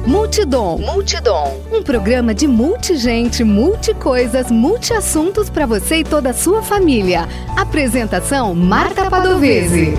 Multidom. Um programa de multigente, multicoisas, multiassuntos para você e toda a sua família. Apresentação Marta Padovese.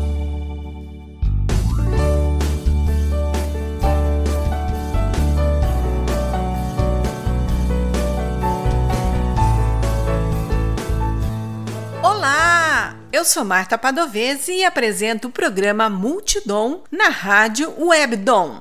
Eu sou Marta Padovese e apresento o programa Multidom na rádio Webdom.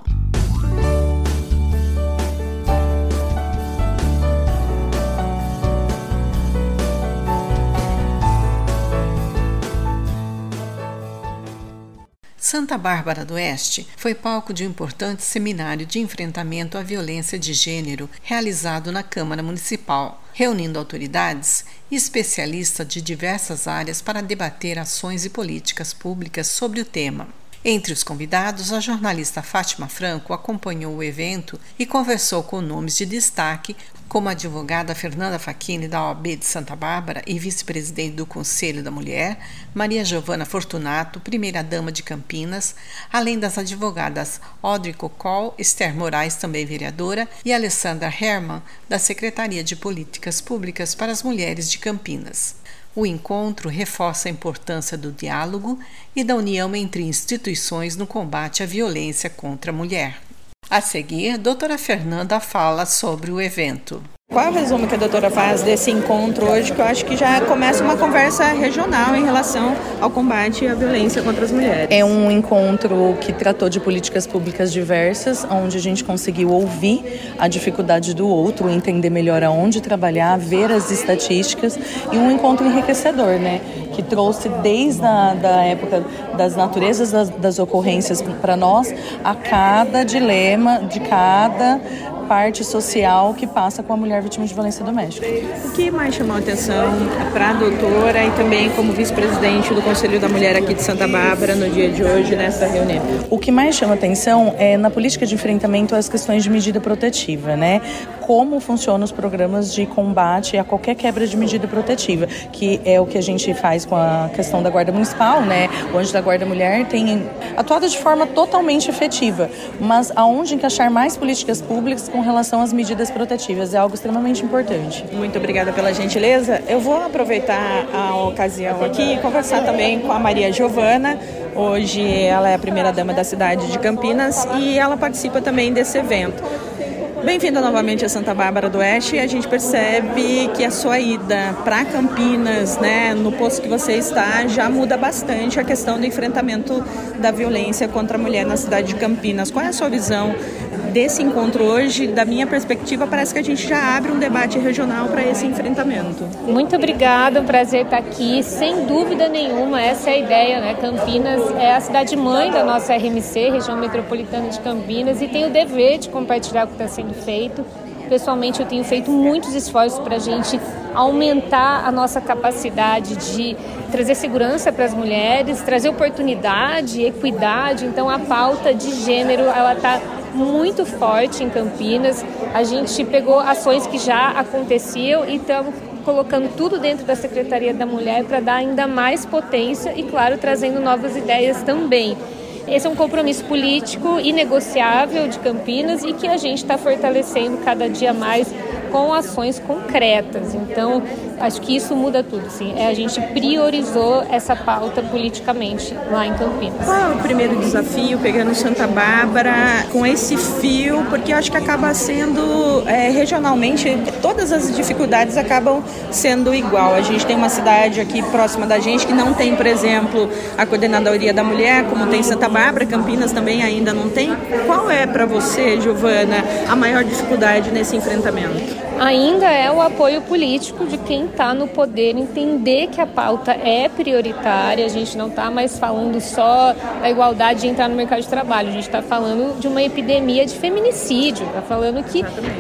Santa Bárbara do Oeste foi palco de um importante seminário de enfrentamento à violência de gênero realizado na Câmara Municipal, reunindo autoridades e especialistas de diversas áreas para debater ações e políticas públicas sobre o tema. Entre os convidados, a jornalista Fátima Franco acompanhou o evento e conversou com nomes de destaque, como a advogada Fernanda Facchini, da OAB de Santa Bárbara e vice-presidente do Conselho da Mulher, Maria Giovana Fortunato, primeira-dama de Campinas, além das advogadas Audrey Cocol, Esther Moraes, também vereadora, e Alessandra Herman, da Secretaria de Políticas Públicas para as Mulheres de Campinas. O encontro reforça a importância do diálogo e da união entre instituições no combate à violência contra a mulher. A seguir, a doutora Fernanda fala sobre o evento. Qual é o resumo que a doutora faz desse encontro hoje, que eu acho que já começa uma conversa regional em relação ao combate à violência contra as mulheres? É um encontro que tratou de políticas públicas diversas, onde a gente conseguiu ouvir a dificuldade do outro, entender melhor aonde trabalhar, ver as estatísticas, e um encontro enriquecedor, né? Que trouxe desde a época das naturezas das ocorrências para nós, a cada dilema de cada parte social que passa com a mulher vítima de violência doméstica. O que mais chamou a atenção para a doutora e também como vice-presidente do Conselho da Mulher aqui de Santa Bárbara no dia de hoje, nessa reunião? O que mais chama atenção é na política de enfrentamento às questões de medida protetiva, né? Como funcionam os programas de combate a qualquer quebra de medida protetiva, que é o que a gente faz com a questão da Guarda Municipal, né? O Anjo da Guarda Mulher tem atuado de forma totalmente efetiva, mas aonde encaixar mais políticas públicas com relação às medidas protetivas é algo extremamente importante. Muito obrigada pela gentileza. Eu vou aproveitar a ocasião aqui e conversar também com a Maria Giovana. Hoje ela é a primeira-dama da cidade de Campinas e ela participa também desse evento. Bem-vinda novamente a Santa Bárbara do Oeste. A gente percebe que a sua ida para Campinas, né, no posto que você está, já muda bastante a questão do enfrentamento da violência contra a mulher na cidade de Campinas. Qual é a sua visão desse encontro hoje? Da minha perspectiva, parece que a gente já abre um debate regional para esse enfrentamento. Muito obrigada, um prazer estar aqui. Sem dúvida nenhuma, essa é a ideia, né? Campinas é a cidade-mãe da nossa RMC, Região Metropolitana de Campinas, e tem o dever de compartilhar o que está sendo feito. Pessoalmente, eu tenho feito muitos esforços para a gente aumentar a nossa capacidade de trazer segurança para as mulheres, trazer oportunidade, equidade. Então, a pauta de gênero, ela está muito forte em Campinas. A gente pegou ações que já aconteciam e estamos colocando tudo dentro da Secretaria da Mulher para dar ainda mais potência e, claro, trazendo novas ideias também. Esse é um compromisso político inegociável de Campinas e que a gente está fortalecendo cada dia mais com ações concretas. Então, acho que isso muda tudo, sim. A gente priorizou essa pauta politicamente lá em Campinas. Qual é o primeiro desafio, pegando Santa Bárbara, com esse fio? Porque eu acho que acaba sendo, regionalmente, todas as dificuldades acabam sendo igual. A gente tem uma cidade aqui próxima da gente que não tem, por exemplo, a Coordenadoria da Mulher, como tem Santa Bárbara, Campinas também ainda não tem. Qual é, para você, Giovana, a maior dificuldade nesse enfrentamento? Ainda é o apoio político de quem está no poder, entender que a pauta é prioritária. A gente não está mais falando só da igualdade de entrar no mercado de trabalho, a gente está falando de uma epidemia de feminicídio, está falando que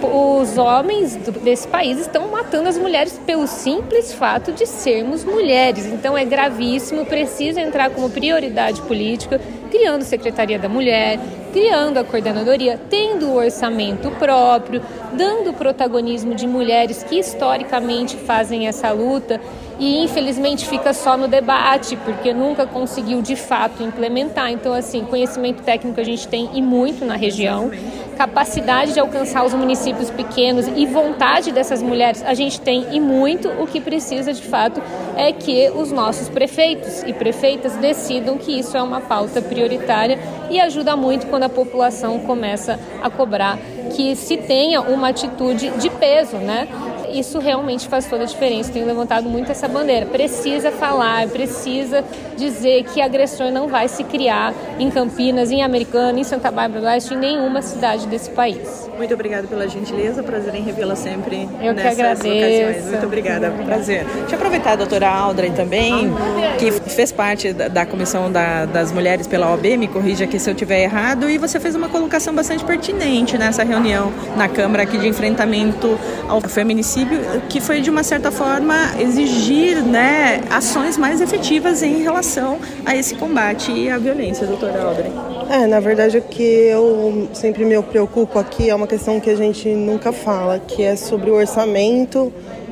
os homens desse país estão matando as mulheres pelo simples fato de sermos mulheres. Então é gravíssimo, precisa entrar como prioridade política, criando Secretaria da Mulher, criando a coordenadoria, tendo o orçamento próprio, dando protagonismo de mulheres que historicamente fazem essa luta e infelizmente fica só no debate, porque nunca conseguiu de fato implementar. Então, assim, conhecimento técnico a gente tem e muito na região. capacidade de alcançar os municípios pequenos e vontade dessas mulheres, a gente tem e muito. O que precisa, de fato, é que os nossos prefeitos e prefeitas decidam que isso é uma pauta prioritária e ajuda muito quando a população começa a cobrar que se tenha uma atitude de peso, né? Isso realmente faz toda a diferença. Tenho levantado muito essa bandeira. Precisa falar, precisa dizer que agressor não vai se criar em Campinas, em Americana, em Santa Bárbara do Oeste, em nenhuma cidade desse país. Muito obrigada pela gentileza, prazer em revê-la sempre nessas ocasiões. Muito obrigada, prazer. Deixa eu aproveitar a doutora Audrey também, que fez parte da comissão das mulheres pela OAB, me corrija aqui se eu estiver errado, e você fez uma colocação bastante pertinente nessa reunião na Câmara aqui de enfrentamento ao feminicídio, que foi de uma certa forma exigir, né, ações mais efetivas em relação a esse combate e à violência, doutora Audrey. Na verdade, o que eu sempre me preocupo aqui é uma questão que a gente nunca fala, que é sobre o orçamento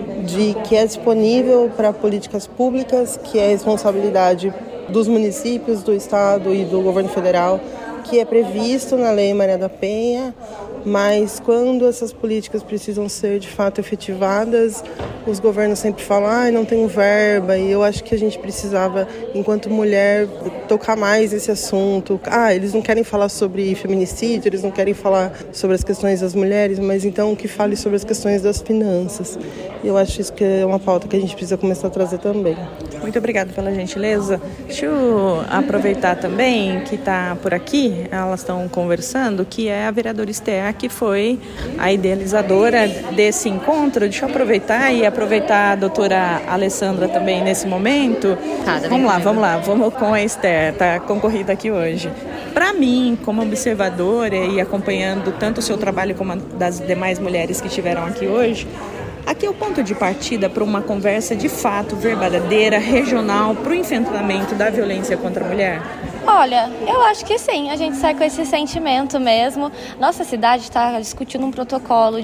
que é disponível para políticas públicas, que é responsabilidade dos municípios, do Estado e do governo federal, que é previsto na Lei Maria da Penha, mas quando essas políticas precisam ser de fato efetivadas, os governos sempre falam, não tenho verba, e eu acho que a gente precisava, enquanto mulher, tocar mais esse assunto. Eles não querem falar sobre feminicídio, eles não querem falar sobre as questões das mulheres, mas então que fale sobre as questões das finanças. E eu acho isso que é uma pauta que a gente precisa começar a trazer também. Muito obrigada pela gentileza. Deixa eu aproveitar também que está por aqui, elas estão conversando, que é a vereadora Esther, que foi a idealizadora desse encontro. Deixa eu aproveitar a doutora Alessandra também nesse momento. Vamos lá, vamos com a Esther, está concorrida aqui hoje. Para mim, como observadora e acompanhando tanto o seu trabalho como das demais mulheres que estiveram aqui hoje, aqui é o ponto de partida para uma conversa de fato verdadeira, regional, para o enfrentamento da violência contra a mulher? Olha, eu acho que sim, a gente sai com esse sentimento mesmo. Nossa cidade está discutindo um protocolo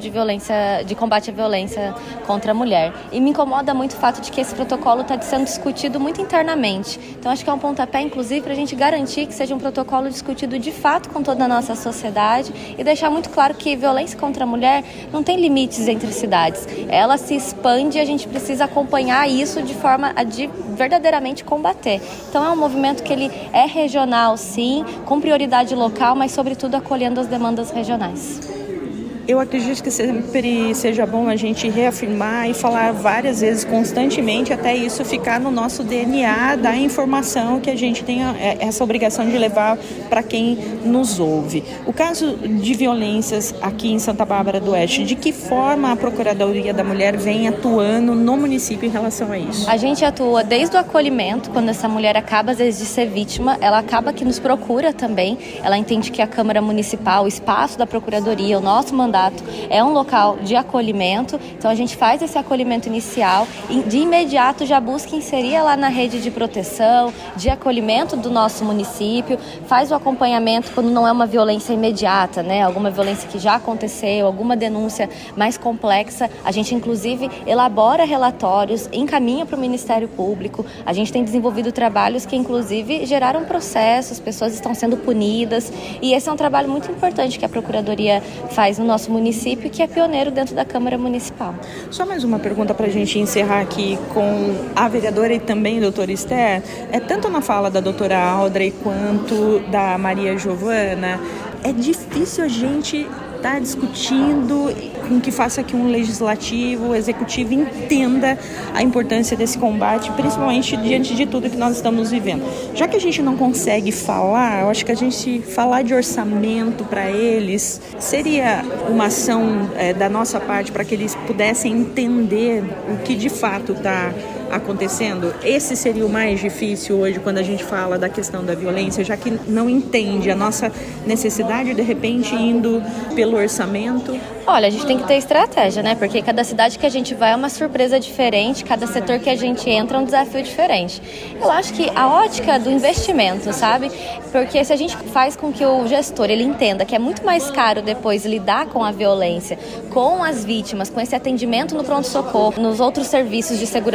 de combate à violência contra a mulher. E me incomoda muito o fato de que esse protocolo está sendo discutido muito internamente. Então acho que é um pontapé, inclusive, para a gente garantir que seja um protocolo discutido de fato com toda a nossa sociedade e deixar muito claro que violência contra a mulher não tem limites entre cidades. Ela se expande e a gente precisa acompanhar isso de forma a verdadeiramente combater. Então é um movimento que ele é regional, sim, com prioridade local, mas sobretudo acolhendo as demandas regionais. Eu acredito que sempre seja bom a gente reafirmar e falar várias vezes, constantemente, até isso ficar no nosso DNA da informação que a gente tem essa obrigação de levar para quem nos ouve. O caso de violências aqui em Santa Bárbara do Oeste, de que forma a Procuradoria da Mulher vem atuando no município em relação a isso? A gente atua desde o acolhimento, quando essa mulher acaba, às vezes, de ser vítima, ela acaba que nos procura também, ela entende que a Câmara Municipal, o espaço da Procuradoria, o nosso mandato, é um local de acolhimento, então a gente faz esse acolhimento inicial e de imediato já busca inserir ela na rede de proteção, de acolhimento do nosso município, faz o acompanhamento quando não é uma violência imediata, né? Alguma violência que já aconteceu, alguma denúncia mais complexa, a gente inclusive elabora relatórios, encaminha para o Ministério Público, a gente tem desenvolvido trabalhos que inclusive geraram processos, pessoas estão sendo punidas e esse é um trabalho muito importante que a Procuradoria faz no nosso município, que é pioneiro dentro da Câmara Municipal. Só mais uma pergunta para a gente encerrar aqui com a vereadora e também a doutora Esther. Tanto na fala da doutora Audrey quanto da Maria Giovana, é difícil a gente estar discutindo com que faça que um legislativo, o executivo entenda a importância desse combate, principalmente diante de tudo que nós estamos vivendo. Já que a gente não consegue falar, eu acho que a gente falar de orçamento para eles seria uma ação da nossa parte para que eles pudessem entender o que de fato está acontecendo. Esse seria o mais difícil hoje quando a gente fala da questão da violência, já que não entende a nossa necessidade, de repente, indo pelo orçamento. Olha, a gente tem que ter estratégia, né? Porque cada cidade que a gente vai é uma surpresa diferente, cada setor que a gente entra é um desafio diferente. Eu acho que a ótica do investimento, sabe? Porque se a gente faz com que o gestor ele entenda que é muito mais caro depois lidar com a violência, com as vítimas, com esse atendimento no pronto-socorro, nos outros serviços de segurança pública,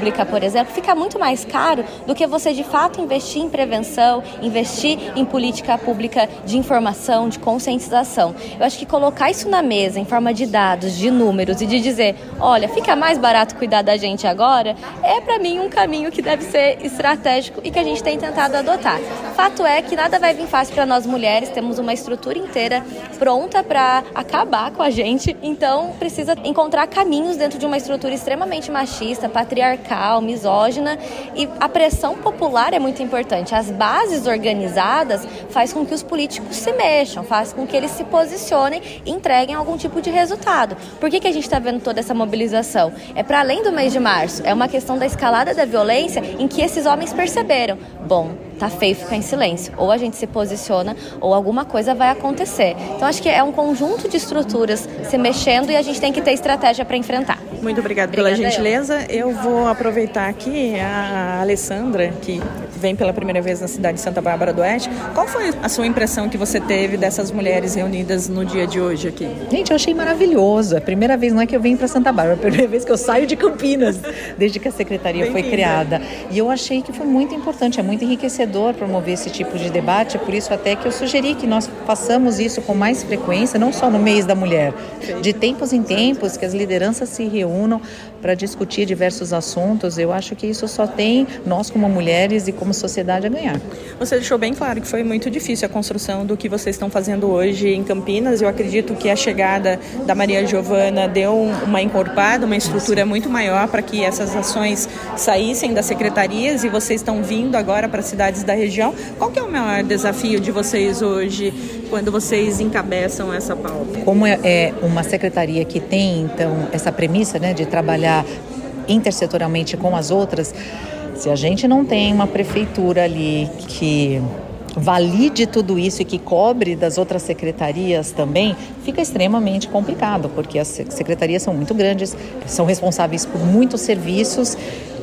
pública, por exemplo, fica muito mais caro do que você de fato investir em prevenção, investir em política pública de informação, de conscientização. Eu acho que colocar isso na mesa em forma de dados, de números e de dizer, olha, fica mais barato cuidar da gente agora, é para mim um caminho que deve ser estratégico e que a gente tem tentado adotar. Fato é que nada vai vir fácil para nós mulheres, temos uma estrutura inteira pronta para acabar com a gente, então precisa encontrar caminhos dentro de uma estrutura extremamente machista, patriarcal, misógina, e a pressão popular é muito importante. As bases organizadas faz com que os políticos se mexam, faz com que eles se posicionem e entreguem algum tipo de resultado. Por que a gente está vendo toda essa mobilização? É para além do mês de março, é uma questão da escalada da violência em que esses homens perceberam, bom, tá feio ficar em silêncio, ou a gente se posiciona ou alguma coisa vai acontecer. Então acho que é um conjunto de estruturas se mexendo e a gente tem que ter estratégia para enfrentar. Muito obrigada pela gentileza. Eu vou aproveitar aqui a Alessandra, que vem pela primeira vez na cidade de Santa Bárbara do Oeste. Qual foi a sua impressão que você teve dessas mulheres reunidas no dia de hoje aqui? Gente, eu achei maravilhoso. A primeira vez não é que eu venho para Santa Bárbara, é a primeira vez que eu saio de Campinas, desde que a secretaria foi criada. E eu achei que foi muito importante, é muito enriquecedor promover esse tipo de debate, por isso até que eu sugeri que nós façamos isso com mais frequência, não só no mês da mulher, de tempos em tempos, que as lideranças se reúnam para discutir diversos assuntos. Eu acho que isso só tem nós como mulheres e como sociedade a ganhar. Você deixou bem claro que foi muito difícil a construção do que vocês estão fazendo hoje em Campinas. Eu acredito que a chegada da Maria Giovana deu uma encorpada, uma estrutura muito maior para que essas ações saíssem das secretarias e vocês estão vindo agora para cidades da região. Qual que é o maior desafio de vocês hoje quando vocês encabeçam essa pauta? Como é uma secretaria que tem, então, essa premissa, né, de trabalhar intersetorialmente com as outras, se a gente não tem uma prefeitura ali que valide tudo isso e que cobre das outras secretarias também, fica extremamente complicado, porque as secretarias são muito grandes, são responsáveis por muitos serviços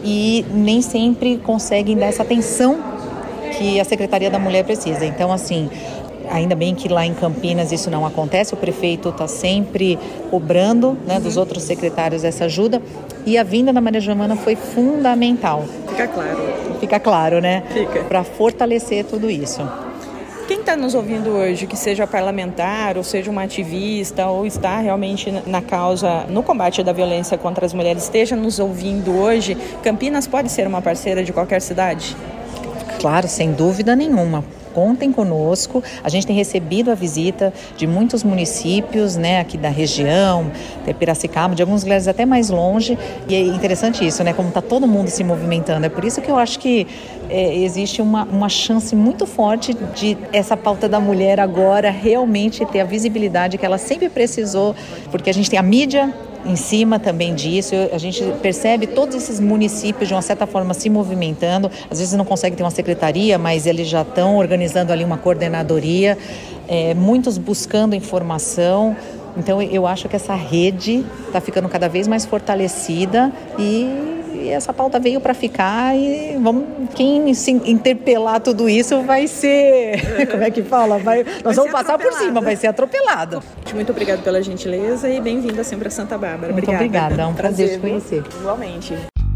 e nem sempre conseguem dar essa atenção que a Secretaria da Mulher precisa. Então, assim, ainda bem que lá em Campinas isso não acontece, o prefeito está sempre cobrando, né, dos outros secretários essa ajuda, e a vinda da Maria Giovana foi fundamental. Fica claro, né? Para fortalecer tudo isso. Quem está nos ouvindo hoje, que seja parlamentar, ou seja uma ativista, ou está realmente na causa, no combate da violência contra as mulheres, esteja nos ouvindo hoje, Campinas pode ser uma parceira de qualquer cidade? Claro, sem dúvida nenhuma. Contem conosco, a gente tem recebido a visita de muitos municípios, né, aqui da região, de Piracicaba, de alguns lugares até mais longe, e é interessante isso, né, como está todo mundo se movimentando. É por isso que eu acho que existe uma chance muito forte de essa pauta da mulher agora realmente ter a visibilidade que ela sempre precisou, porque a gente tem a mídia em cima também disso, a gente percebe todos esses municípios de uma certa forma se movimentando, às vezes não consegue ter uma secretaria, mas eles já estão organizando ali uma coordenadoria, muitos buscando informação. Então eu acho que essa rede está ficando cada vez mais fortalecida e essa pauta veio para ficar e quem se interpelar tudo isso vai ser, como é que fala? Nós vamos passar por cima, vai ser atropelado. Muito obrigada pela gentileza e bem-vinda sempre a Santa Bárbara. Muito obrigada, é um prazer te conhecer. Igualmente.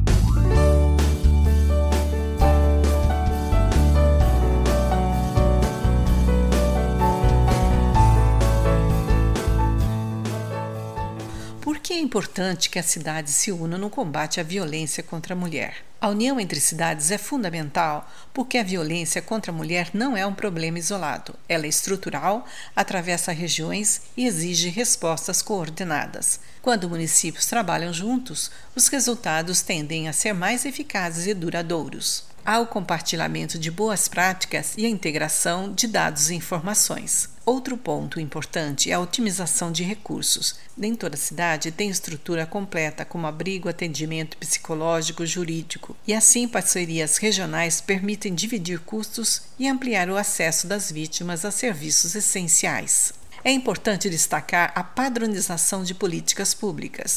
Por que é importante que as cidades se unam no combate à violência contra a mulher? A união entre cidades é fundamental porque a violência contra a mulher não é um problema isolado. Ela é estrutural, atravessa regiões e exige respostas coordenadas. Quando municípios trabalham juntos, os resultados tendem a ser mais eficazes e duradouros. Há o compartilhamento de boas práticas e a integração de dados e informações. Outro ponto importante é a otimização de recursos. Nem toda cidade tem estrutura completa, como abrigo, atendimento psicológico, jurídico, e assim parcerias regionais permitem dividir custos e ampliar o acesso das vítimas a serviços essenciais. É importante destacar a padronização de políticas públicas.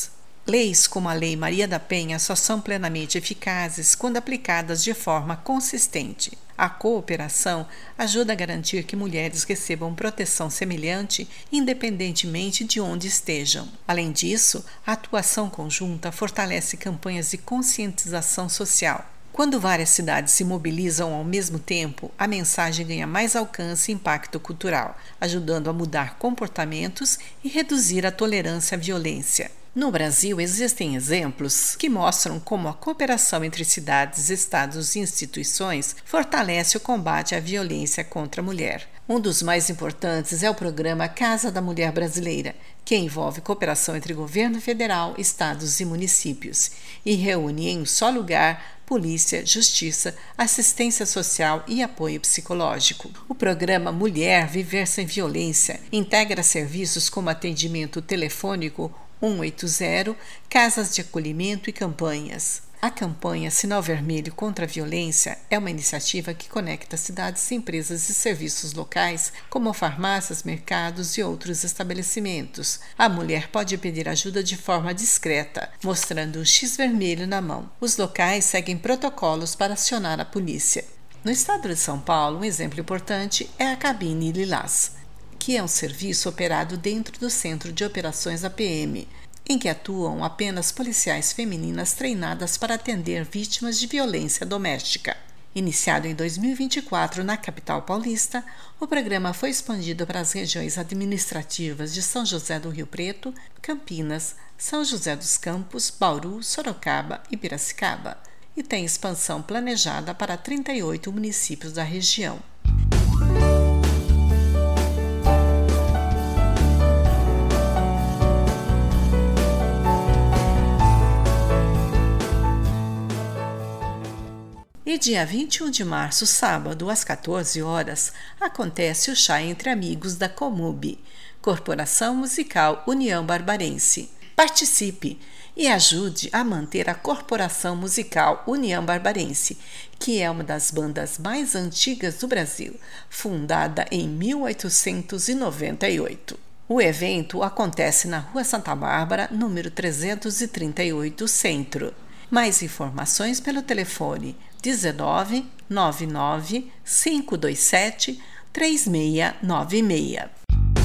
Leis como a Lei Maria da Penha só são plenamente eficazes quando aplicadas de forma consistente. A cooperação ajuda a garantir que mulheres recebam proteção semelhante, independentemente de onde estejam. Além disso, a atuação conjunta fortalece campanhas de conscientização social. Quando várias cidades se mobilizam ao mesmo tempo, a mensagem ganha mais alcance e impacto cultural, ajudando a mudar comportamentos e reduzir a tolerância à violência. No Brasil, existem exemplos que mostram como a cooperação entre cidades, estados e instituições fortalece o combate à violência contra a mulher. Um dos mais importantes é o programa Casa da Mulher Brasileira, que envolve cooperação entre governo federal, estados e municípios, e reúne em um só lugar polícia, justiça, assistência social e apoio psicológico. O programa Mulher Viver Sem Violência integra serviços como atendimento telefônico 180, casas de acolhimento e campanhas. A campanha Sinal Vermelho contra a Violência é uma iniciativa que conecta cidades, empresas e serviços locais, como farmácias, mercados e outros estabelecimentos. A mulher pode pedir ajuda de forma discreta, mostrando um X vermelho na mão. Os locais seguem protocolos para acionar a polícia. No estado de São Paulo, um exemplo importante é a Cabine Lilás, que é um serviço operado dentro do Centro de Operações da PM, em que atuam apenas policiais femininas treinadas para atender vítimas de violência doméstica. Iniciado em 2024 na capital paulista, o programa foi expandido para as regiões administrativas de São José do Rio Preto, Campinas, São José dos Campos, Bauru, Sorocaba e Piracicaba, e tem expansão planejada para 38 municípios da região. E dia 21 de março, sábado, às 14 horas, acontece o chá entre amigos da Comub, Corporação Musical União Barbarense. Participe e ajude a manter a Corporação Musical União Barbarense, que é uma das bandas mais antigas do Brasil, fundada em 1898. O evento acontece na Rua Santa Bárbara, número 338, Centro. Mais informações pelo telefone 19 99 527 3696.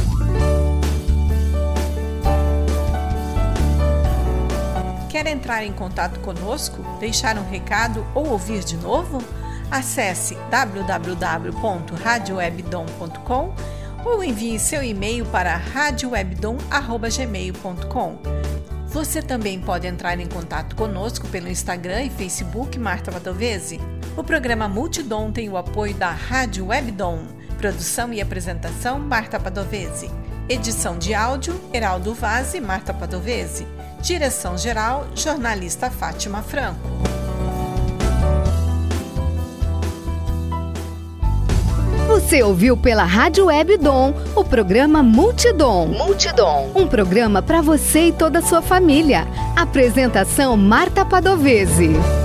Quer entrar em contato conosco, deixar um recado ou ouvir de novo? Acesse www.radiowebdom.com ou envie seu e-mail para radiowebdom@gmail.com. Você também pode entrar em contato conosco pelo Instagram e Facebook Marta Padovese. O programa Multidom tem o apoio da Rádio Webdom. Produção e apresentação Marta Padovese. Edição de áudio Heraldo Vaz e Marta Padovese. Direção-geral jornalista Fátima Franco. Você ouviu pela Rádio Webdom o programa Multidom. Um programa para você e toda a sua família. Apresentação Marta Padovese.